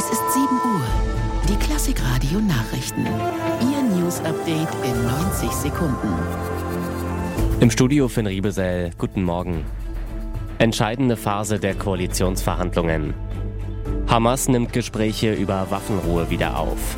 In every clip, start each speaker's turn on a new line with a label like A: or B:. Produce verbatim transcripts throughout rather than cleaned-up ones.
A: Es ist sieben Uhr. Die Klassikradio Nachrichten. Ihr News-Update in neunzig Sekunden.
B: Im Studio Finn Riebesell. Guten Morgen. Entscheidende Phase der Koalitionsverhandlungen. Hamas nimmt Gespräche über Waffenruhe wieder auf.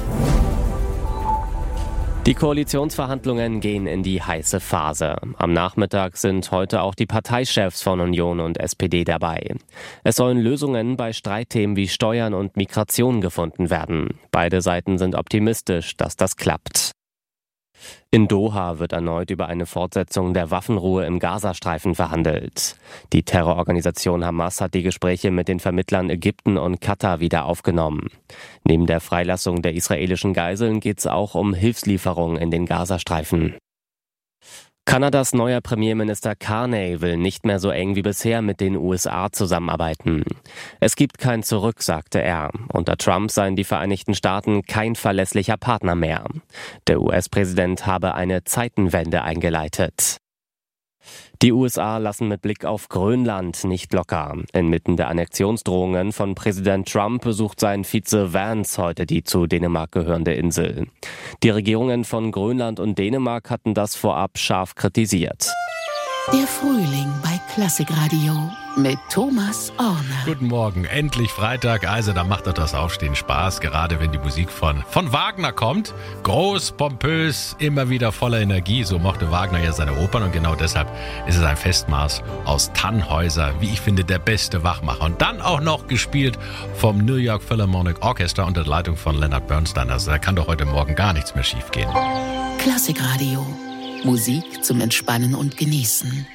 B: Die Koalitionsverhandlungen gehen in die heiße Phase. Am Nachmittag sind heute auch die Parteichefs von Union und S P D dabei. Es sollen Lösungen bei Streitthemen wie Steuern und Migration gefunden werden. Beide Seiten sind optimistisch, dass das klappt. In Doha wird erneut über eine Fortsetzung der Waffenruhe im Gazastreifen verhandelt. Die Terrororganisation Hamas hat die Gespräche mit den Vermittlern Ägypten und Katar wieder aufgenommen. Neben der Freilassung der israelischen Geiseln geht es auch um Hilfslieferungen in den Gazastreifen. Kanadas neuer Premierminister Carney will nicht mehr so eng wie bisher mit den U S A zusammenarbeiten. Es gibt kein Zurück, sagte er. Unter Trump seien die Vereinigten Staaten kein verlässlicher Partner mehr. Der U S-Präsident habe eine Zeitenwende eingeleitet. Die U S A lassen mit Blick auf Grönland nicht locker. Inmitten der Annexionsdrohungen von Präsident Trump besucht sein Vize Vance heute die zu Dänemark gehörende Insel. Die Regierungen von Grönland und Dänemark hatten das vorab scharf kritisiert.
A: Der Frühling bei Klassikradio mit Thomas Orner.
C: Guten Morgen, endlich Freitag, also da macht doch das Aufstehen Spaß, gerade wenn die Musik von, von Wagner kommt. Groß, pompös, immer wieder voller Energie, so mochte Wagner ja seine Opern und genau deshalb ist es ein Festmaß aus Tannhäuser, wie ich finde, der beste Wachmacher. Und dann auch noch gespielt vom New York Philharmonic Orchestra unter der Leitung von Leonard Bernstein, also da kann doch heute Morgen gar nichts mehr schief gehen.
A: Klassikradio. Musik zum Entspannen und Genießen.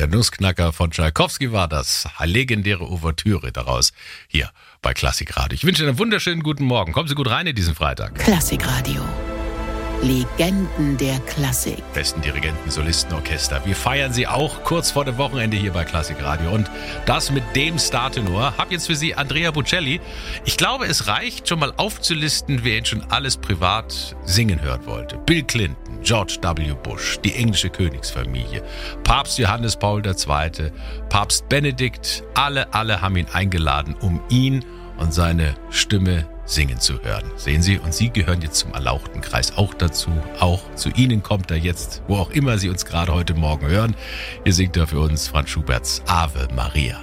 C: Der Nussknacker von Tschaikowski war das. Legendäre Ouvertüre daraus hier bei Klassikradio. Ich wünsche Ihnen einen wunderschönen guten Morgen. Kommen Sie gut rein in diesen Freitag.
A: Klassikradio. Legenden der Klassik.
C: Besten Dirigenten, Solisten, Orchester. Wir feiern sie auch kurz vor dem Wochenende hier bei Klassikradio. Und das mit dem Startenor. Hab jetzt für Sie Andrea Bocelli. Ich glaube, es reicht schon mal aufzulisten, wer ihn schon alles privat singen hören wollte. Bill Clinton, George W. Bush, die englische Königsfamilie, Papst Johannes Paul der Zweite., Papst Benedikt. Alle, alle haben ihn eingeladen, um ihn und seine Stimme singen zu hören. Sehen Sie, und Sie gehören jetzt zum erlauchten Kreis auch dazu. Auch zu Ihnen kommt er jetzt, wo auch immer Sie uns gerade heute Morgen hören. Hier singt er für uns Franz Schuberts Ave Maria.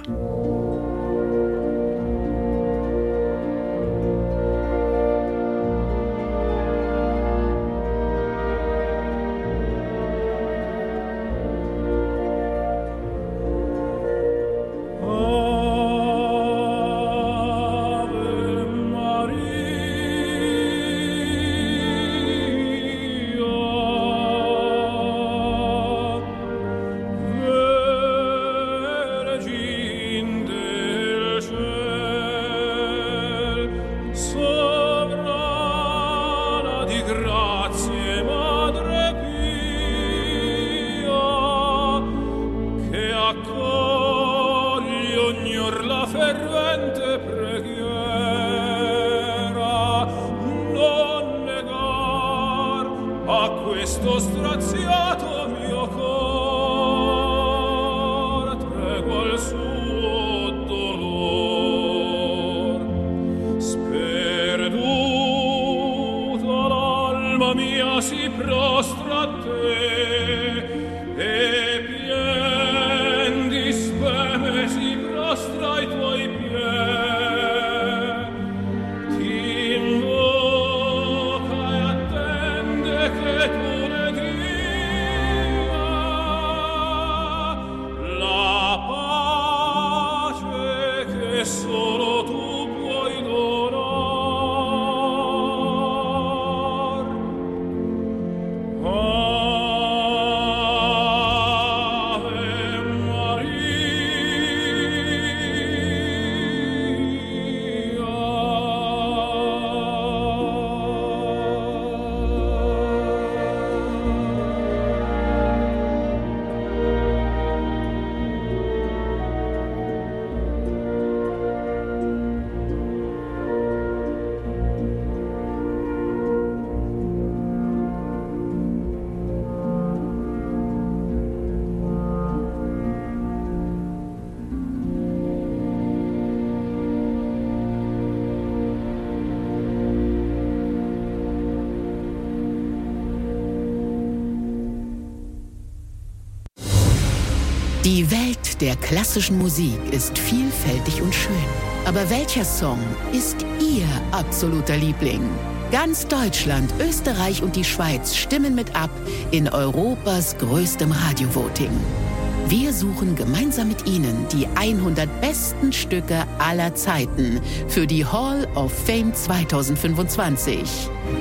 A: Die Welt der klassischen Musik ist vielfältig und schön. Aber welcher Song ist Ihr absoluter Liebling? Ganz Deutschland, Österreich und die Schweiz stimmen mit ab in Europas größtem Radiovoting. Wir suchen gemeinsam mit Ihnen die hundert besten Stücke aller Zeiten für die Hall of Fame zwanzig fünfundzwanzig.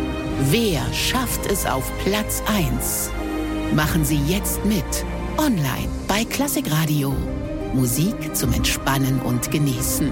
A: Wer schafft es auf Platz eins? Machen Sie jetzt mit. Online bei Klassikradio. Musik zum Entspannen und Genießen.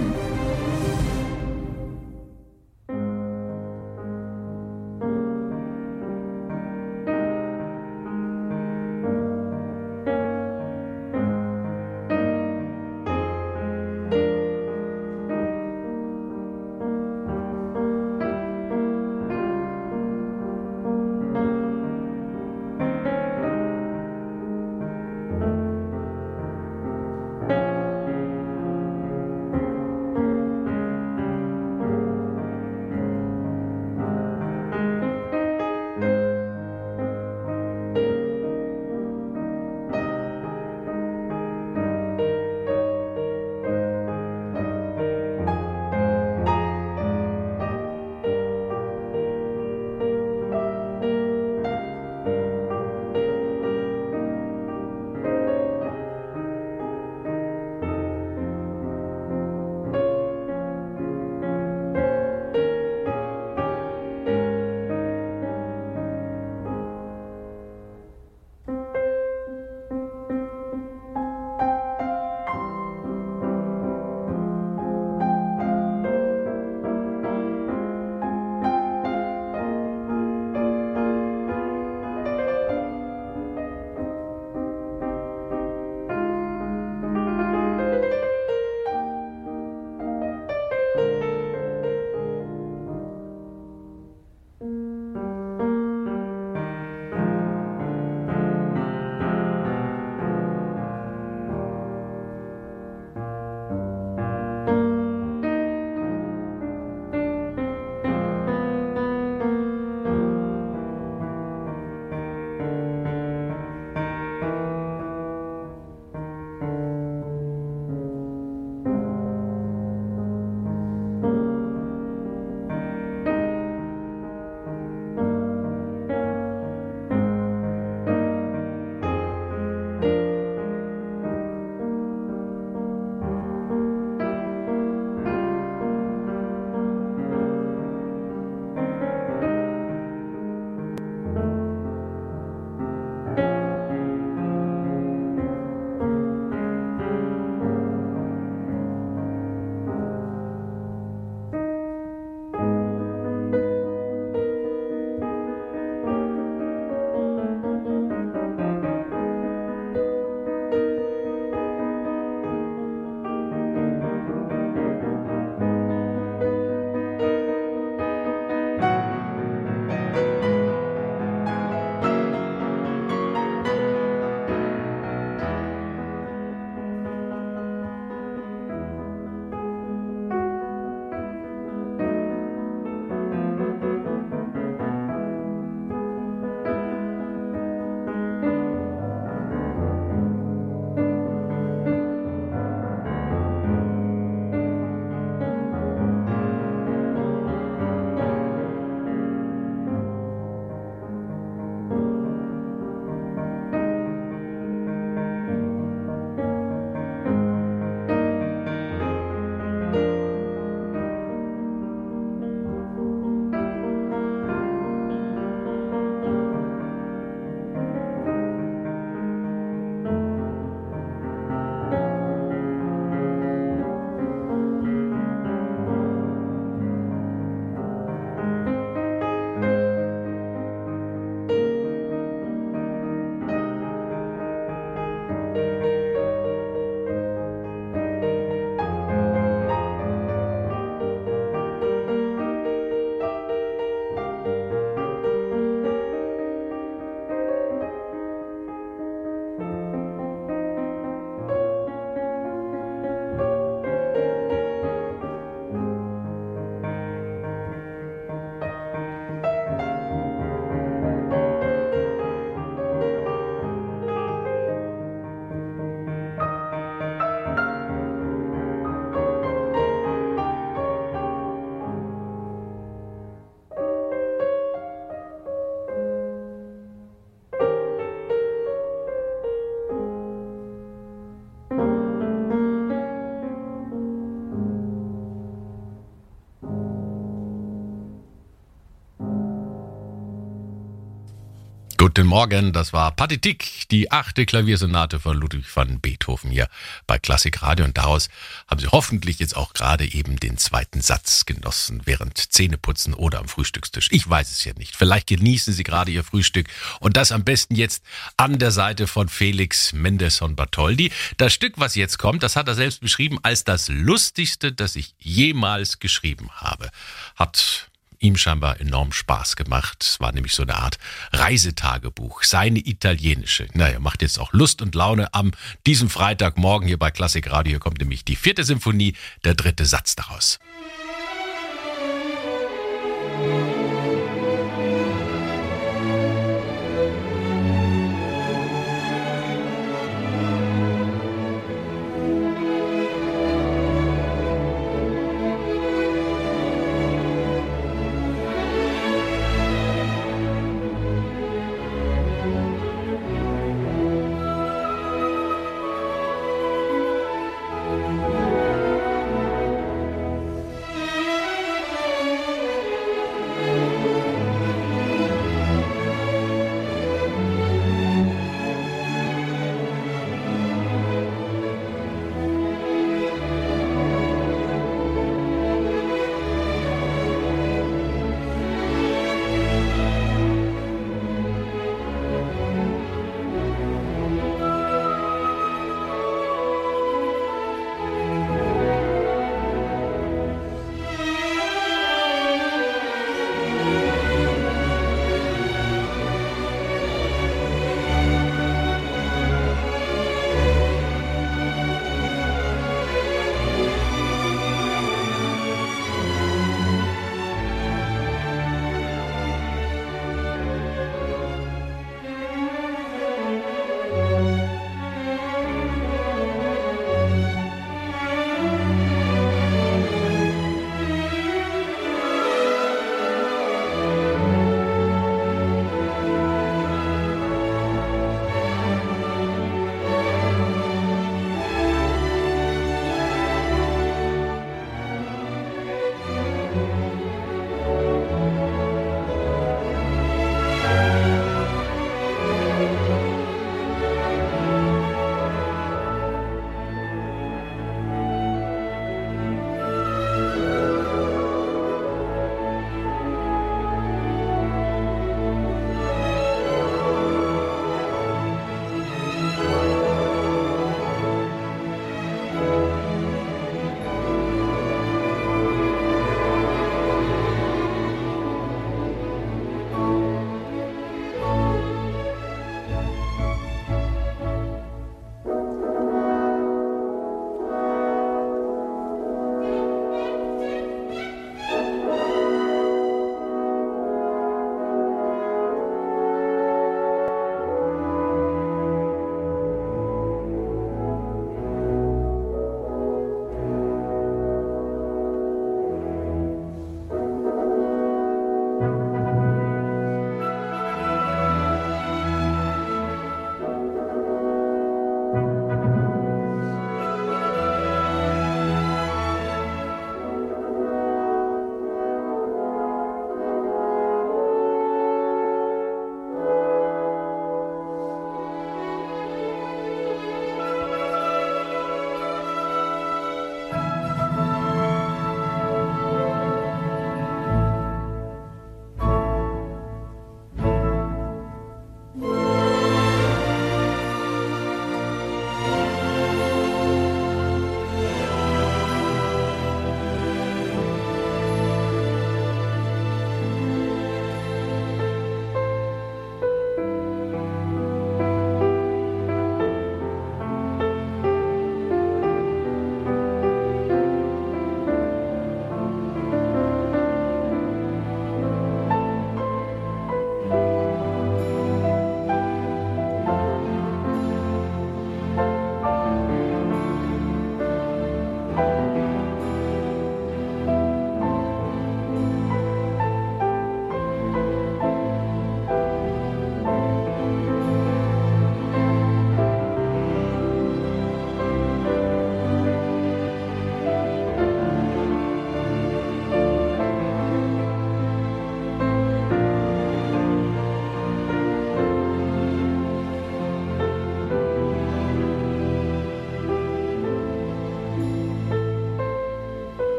C: Guten Morgen, das war Pathétique, die achte Klaviersonate von Ludwig van Beethoven hier bei Klassik Radio. Und daraus haben Sie hoffentlich jetzt auch gerade eben den zweiten Satz genossen, während Zähneputzen oder am Frühstückstisch. Ich weiß es ja nicht. Vielleicht genießen Sie gerade Ihr Frühstück und das am besten jetzt an der Seite von Felix Mendelssohn Bartholdy. Das Stück, was jetzt kommt, das hat er selbst beschrieben als das Lustigste, das ich jemals geschrieben habe. Hat ihm scheinbar enorm Spaß gemacht. Es war nämlich so eine Art Reisetagebuch, seine italienische. Naja, macht jetzt auch Lust und Laune am diesem Freitagmorgen hier bei Klassik Radio. Hier kommt nämlich die vierte Symphonie, der dritte Satz daraus.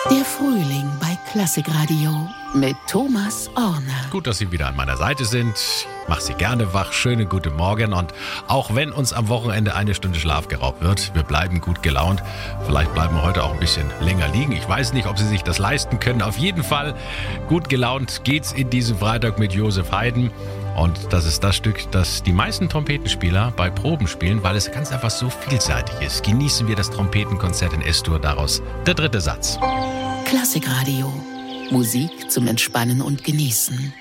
A: Der Frühling bei Klassikradio mit Thomas Orner.
C: Gut, dass Sie wieder an meiner Seite sind. Ich mache Sie gerne wach. Schönen guten Morgen. Und auch wenn uns am Wochenende eine Stunde Schlaf geraubt wird, wir bleiben gut gelaunt. Vielleicht bleiben wir heute auch ein bisschen länger liegen. Ich weiß nicht, ob Sie sich das leisten können. Auf jeden Fall gut gelaunt geht's in diesem Freitag mit Josef Haydn. Und das ist das Stück, das die meisten Trompetenspieler bei Proben spielen, weil es ganz einfach so vielseitig ist. Genießen wir das Trompetenkonzert in S-Dur, daraus der dritte Satz.
A: Klassikradio. Musik zum Entspannen und Genießen.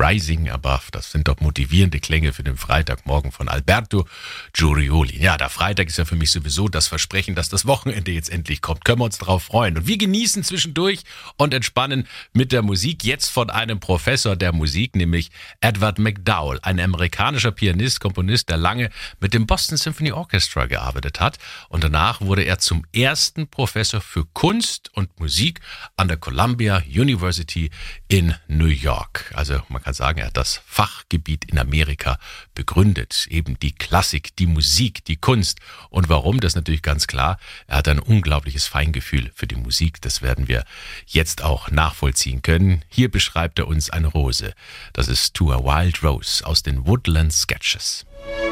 C: Rising Above. Das sind doch motivierende Klänge für den Freitagmorgen von Alberto Giurioli. Ja, der Freitag ist ja für mich sowieso das Versprechen, dass das Wochenende jetzt endlich kommt. Können wir uns darauf freuen. Und wir genießen zwischendurch und entspannen mit der Musik. Jetzt von einem Professor der Musik, nämlich Edward McDowell, ein amerikanischer Pianist, Komponist, der lange mit dem Boston Symphony Orchestra gearbeitet hat. Und danach wurde er zum ersten Professor für Kunst und Musik an der Columbia University in New York. Also man kann sagen, er hat das Fachgebiet in Amerika begründet. Eben die Klassik, die Musik, die Kunst. Und warum? Das ist natürlich ganz klar. Er hat ein unglaubliches Feingefühl für die Musik. Das werden wir jetzt auch nachvollziehen können. Hier beschreibt er uns eine Rose. Das ist To a Wild Rose aus den Woodland Sketches.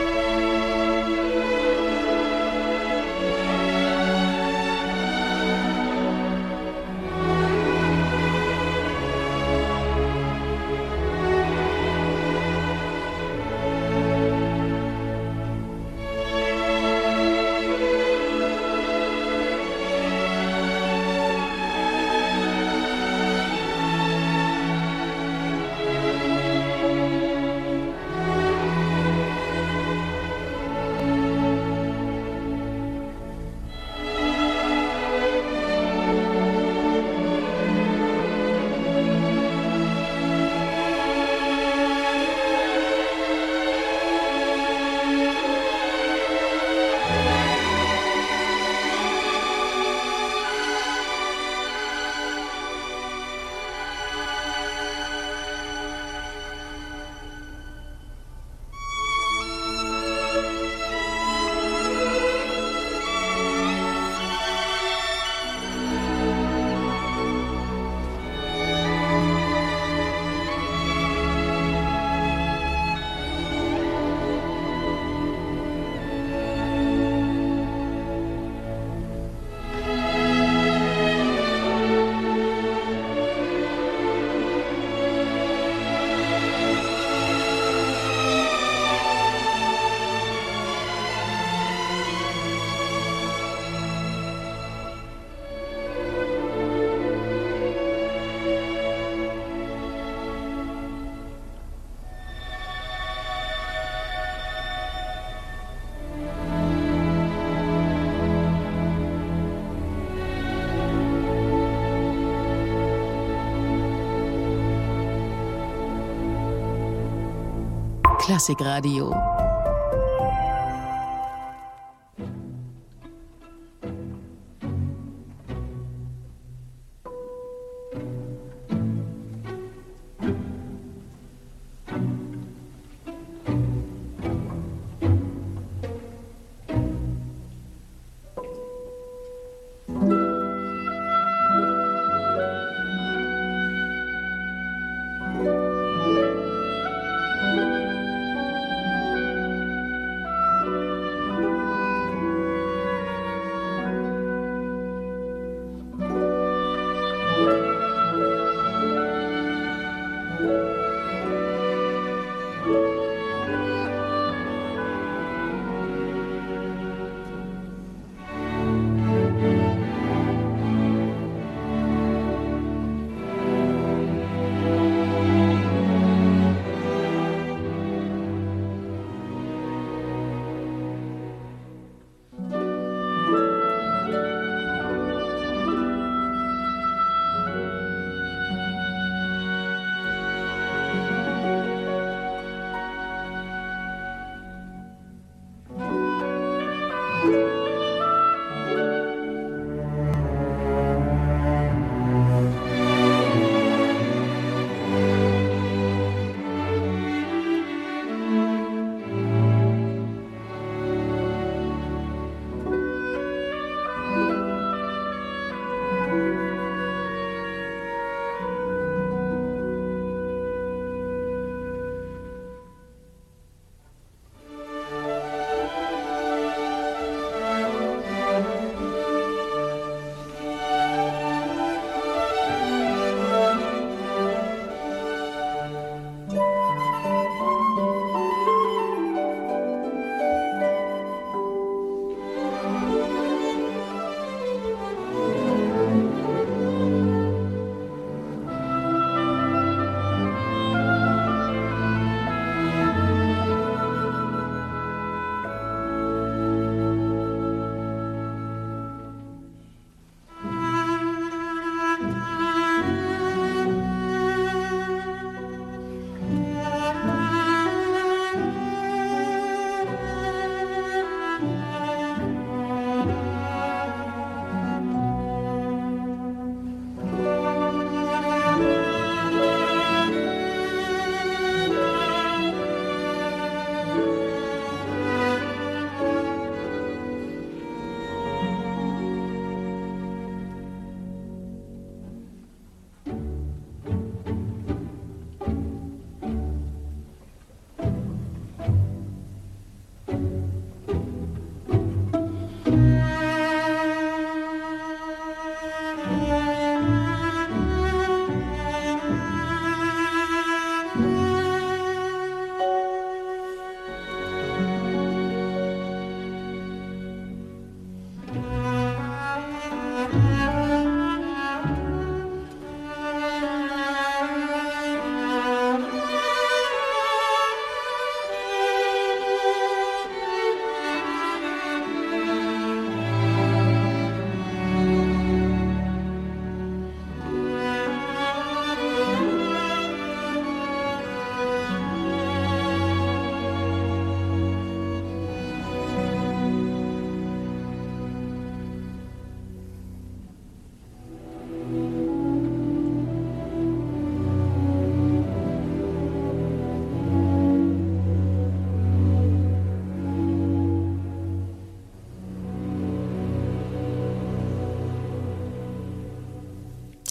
A: Klassikradio.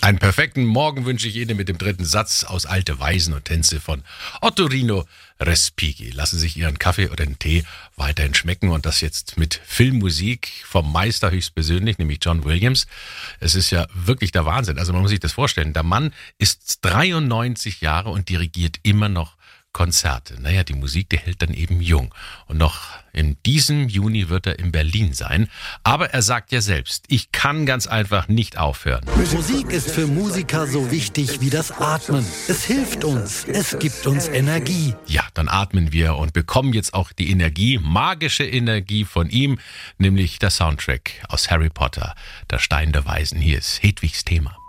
C: Einen perfekten Morgen wünsche ich Ihnen mit dem dritten Satz aus Alte Weisen und Tänze von Ottorino Respighi. Lassen Sie sich Ihren Kaffee oder den Tee weiterhin schmecken und das jetzt mit Filmmusik vom Meister höchstpersönlich, nämlich John Williams. Es ist ja wirklich der Wahnsinn. Also man muss sich das vorstellen. Der Mann ist dreiundneunzig Jahre und dirigiert immer noch Konzerte. Naja, die Musik, die hält dann eben jung. Und noch in diesem Juni wird er in Berlin sein. Aber er sagt ja selbst, ich kann ganz einfach nicht aufhören.
D: Musik ist für Musiker so wichtig wie das Atmen. Es hilft uns, es gibt uns Energie.
C: Ja, dann atmen wir und bekommen jetzt auch die Energie, magische Energie von ihm, nämlich der Soundtrack aus Harry Potter, der Stein der Weisen. Hier ist Hedwigs Thema.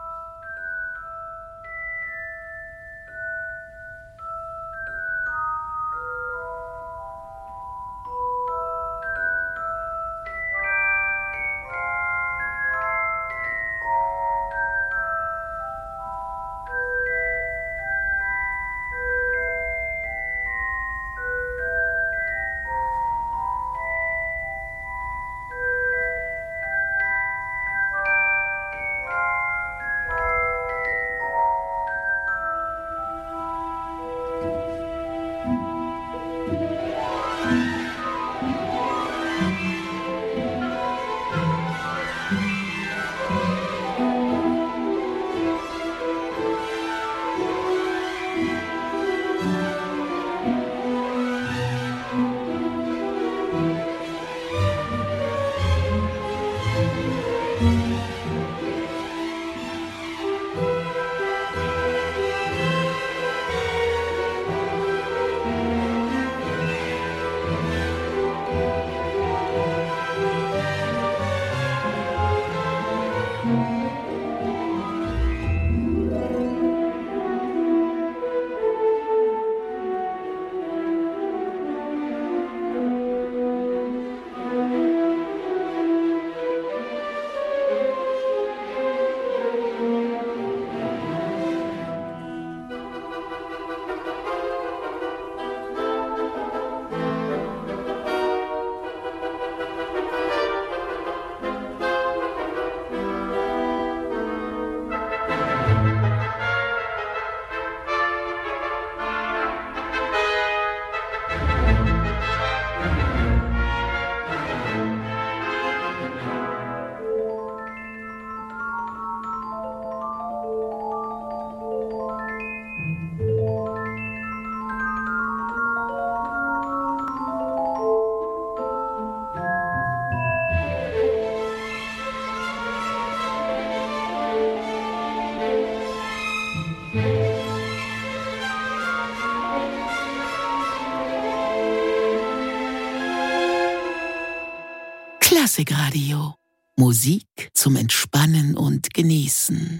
A: Klassikradio. Musik zum Entspannen und Genießen.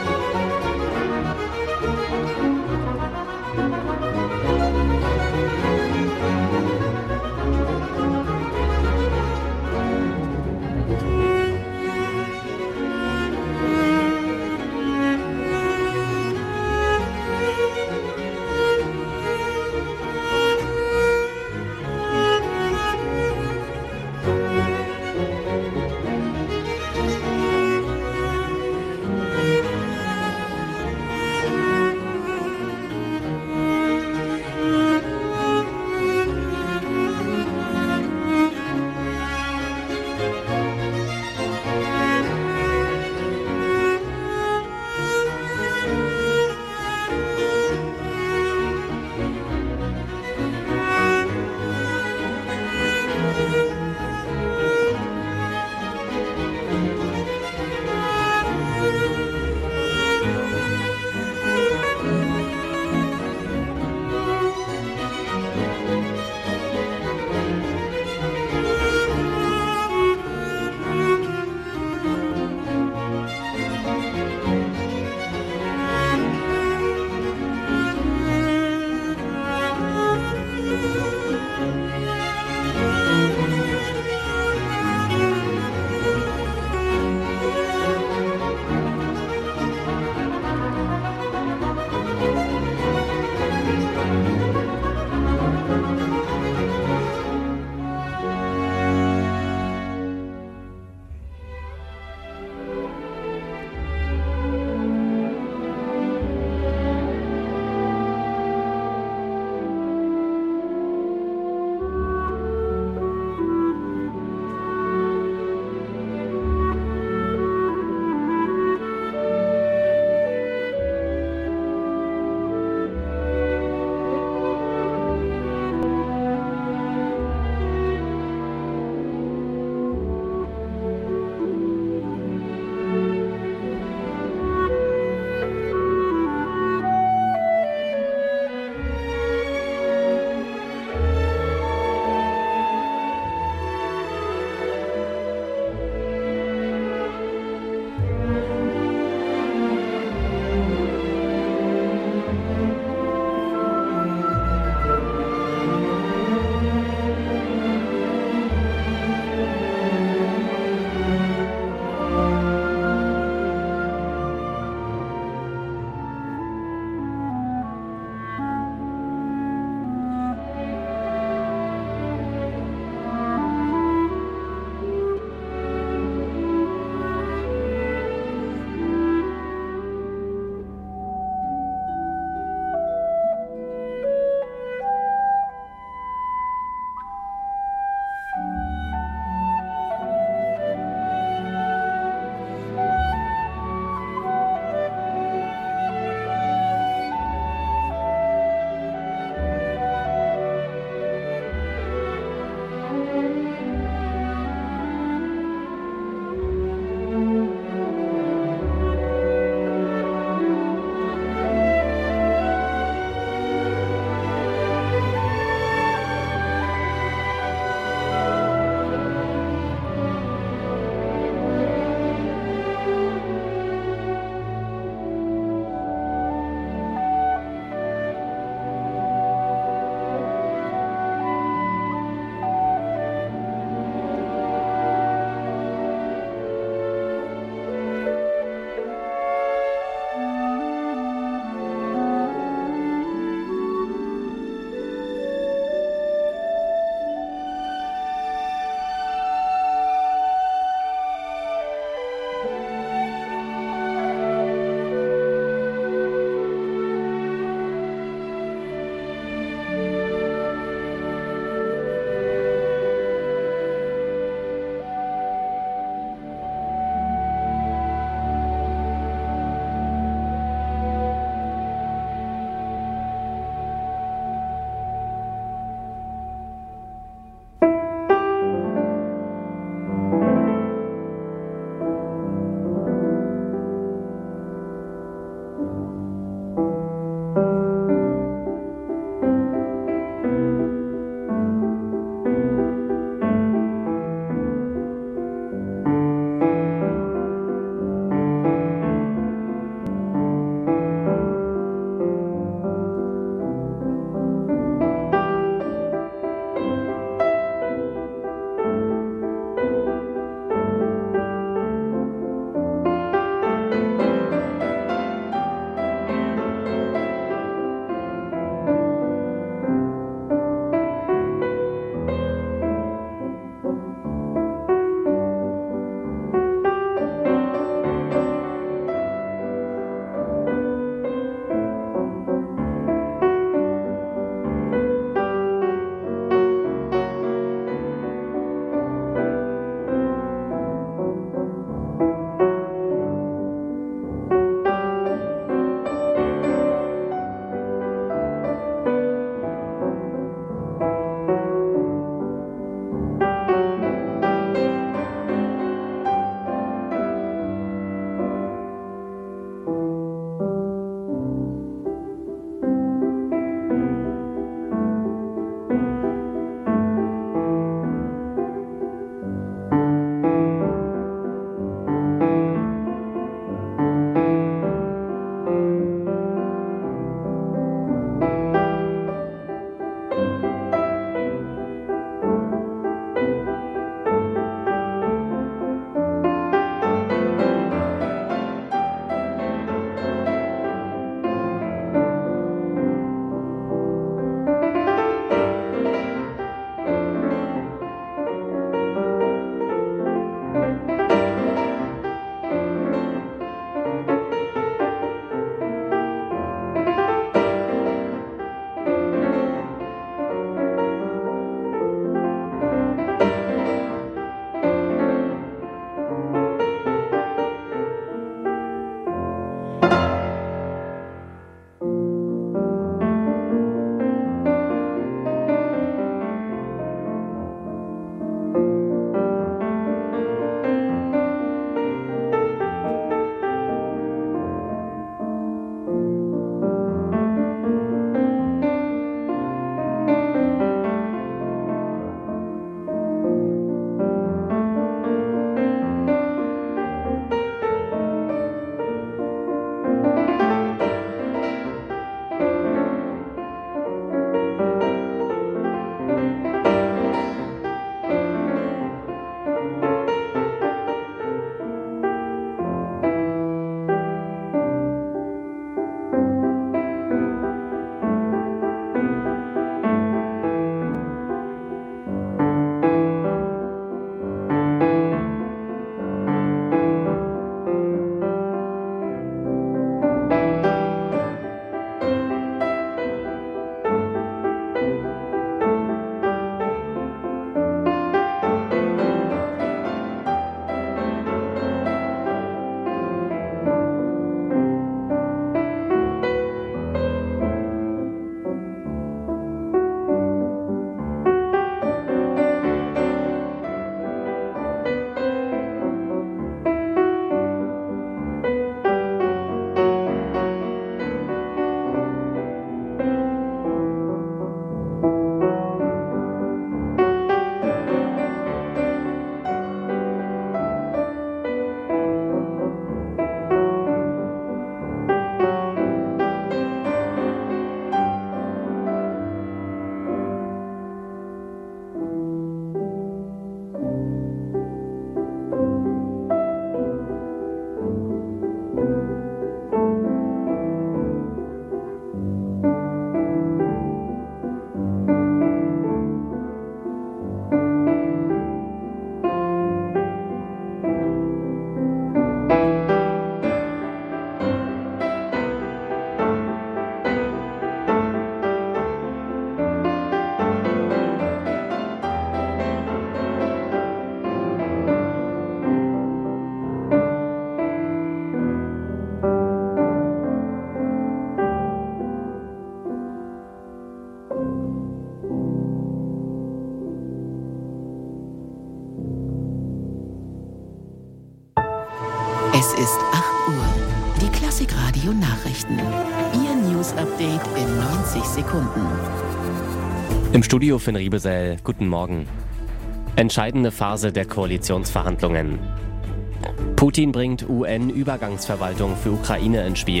A: Es ist acht Uhr. Die Klassikradio Nachrichten. Ihr News-Update in neunzig Sekunden.
B: Im Studio Finn Riebesell. Guten Morgen. Entscheidende Phase der Koalitionsverhandlungen. Putin bringt U N-Übergangsverwaltung für Ukraine ins Spiel.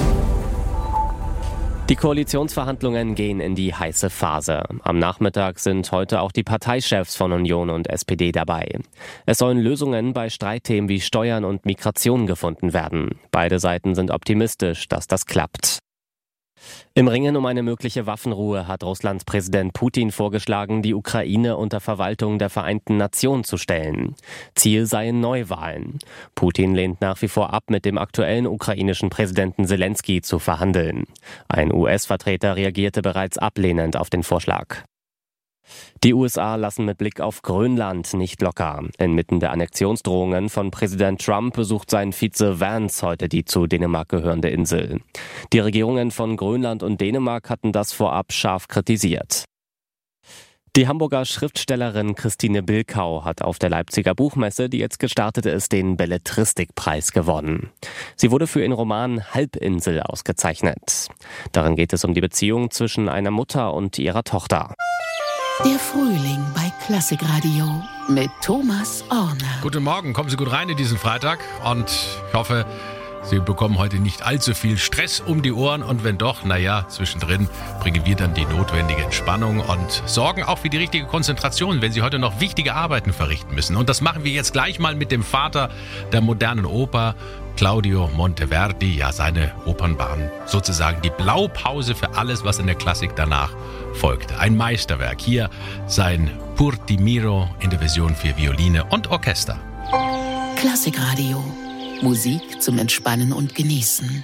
B: Die Koalitionsverhandlungen gehen in die heiße Phase. Am Nachmittag sind heute auch die Parteichefs von Union und S P D dabei. Es sollen Lösungen bei Streitthemen wie Steuern und Migration gefunden werden. Beide Seiten sind optimistisch, dass das klappt. Im Ringen um eine mögliche Waffenruhe hat Russlands Präsident Putin vorgeschlagen, die Ukraine unter Verwaltung der Vereinten Nationen zu stellen. Ziel seien Neuwahlen. Putin lehnt nach wie vor ab, mit dem aktuellen ukrainischen Präsidenten Selenskyj zu verhandeln. Ein U S-Vertreter reagierte bereits ablehnend auf den Vorschlag. Die U S A lassen mit Blick auf Grönland nicht locker. Inmitten der Annexionsdrohungen von Präsident Trump besucht sein Vize Vance heute die zu Dänemark gehörende Insel. Die Regierungen von Grönland und Dänemark hatten das vorab scharf kritisiert. Die Hamburger Schriftstellerin Christine Bilkau hat auf der Leipziger Buchmesse, die jetzt gestartet ist, den Belletristikpreis gewonnen. Sie wurde für ihren Roman Halbinsel ausgezeichnet. Darin geht es um die Beziehung zwischen einer Mutter und ihrer Tochter.
A: Der Frühling bei Klassikradio mit Thomas Orner.
C: Guten Morgen, kommen Sie gut rein in diesen Freitag und ich hoffe, Sie bekommen heute nicht allzu viel Stress um die Ohren und wenn doch, naja, zwischendrin bringen wir dann die notwendige Entspannung und sorgen auch für die richtige Konzentration, wenn Sie heute noch wichtige Arbeiten verrichten müssen. Und das machen wir jetzt gleich mal mit dem Vater der modernen Oper, Claudio Monteverdi, ja seine Opernbahn, sozusagen die Blaupause für alles, was in der Klassik danach folgte. Ein Meisterwerk, hier sein Pur di Miro in der Version für Violine und Orchester.
A: Klassikradio. Musik zum Entspannen und Genießen.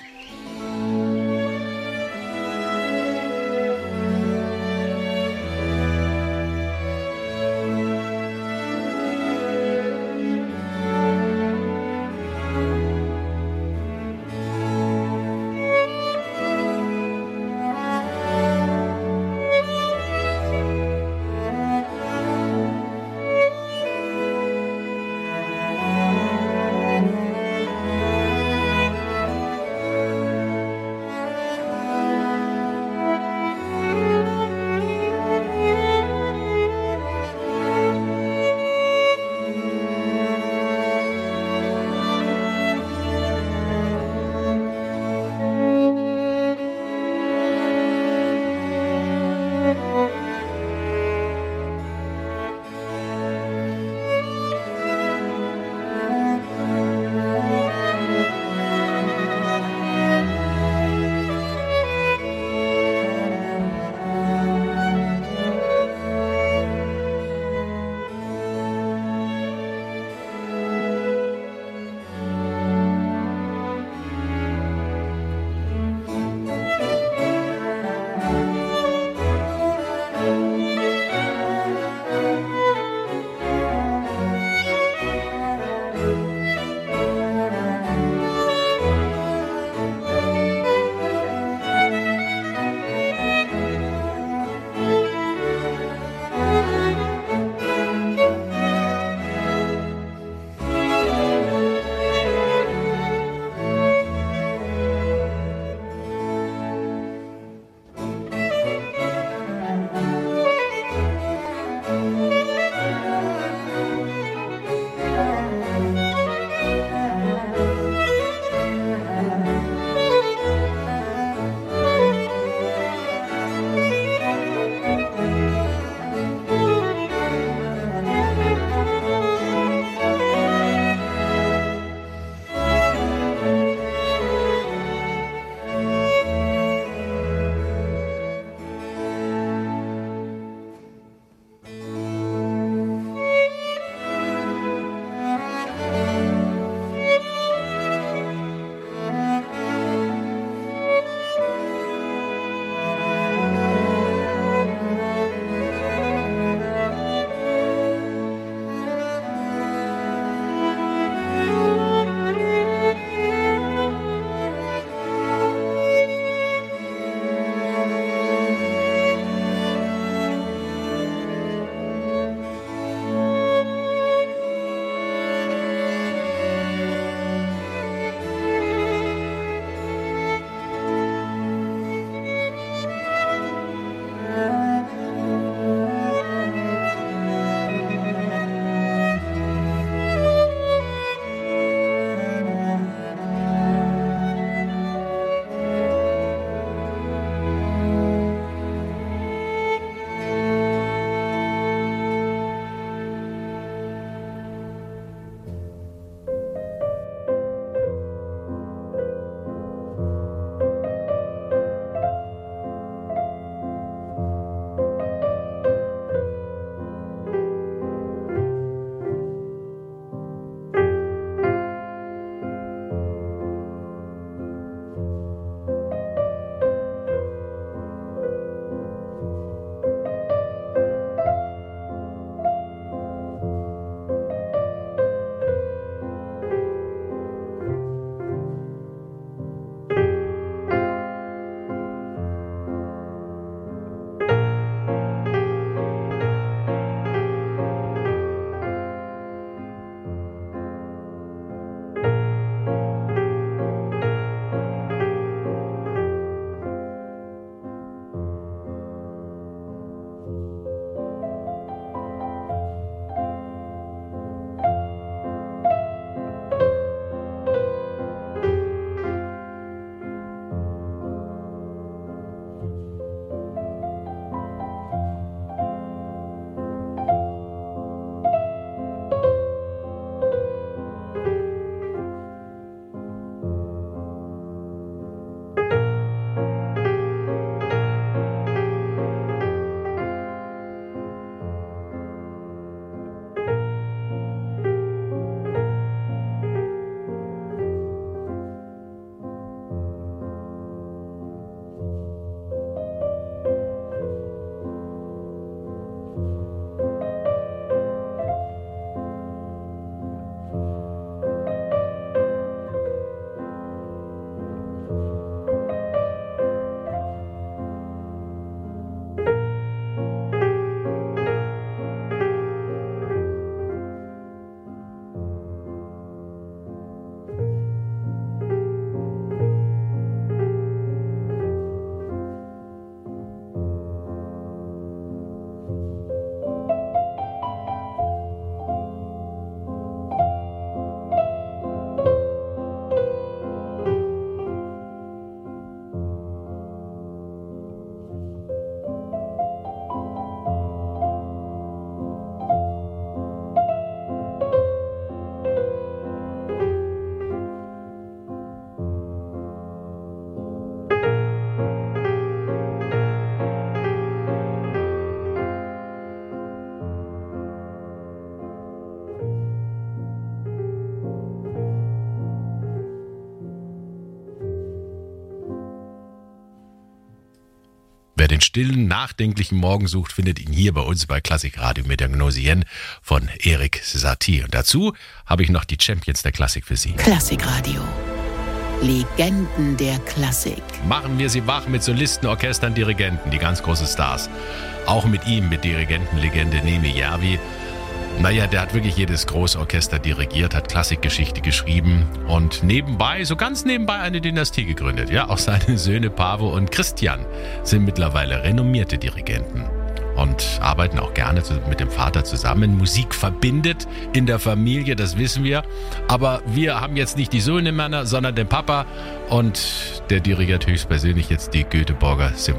C: stillen, nachdenklichen Morgen sucht, findet ihn hier bei uns bei Klassikradio mit der Gnosien von Erik Satie. Und dazu habe ich noch die Champions der Klassik für Sie.
A: Klassikradio. Legenden der Klassik.
C: Machen wir sie wach mit Solisten, Orchestern, Dirigenten, die ganz große Stars. Auch mit ihm, mit Dirigentenlegende Nemi Järvi. Naja, der hat wirklich jedes Großorchester dirigiert, hat Klassikgeschichte geschrieben und nebenbei, so ganz nebenbei, eine Dynastie gegründet. Ja, auch seine Söhne Paavo und Christian sind mittlerweile renommierte Dirigenten und arbeiten auch gerne mit dem Vater zusammen. Musik verbindet in der Familie, das wissen wir. Aber wir haben jetzt nicht die Söhne Männer, sondern den Papa und der dirigiert höchstpersönlich jetzt die Göteborger Symphonie.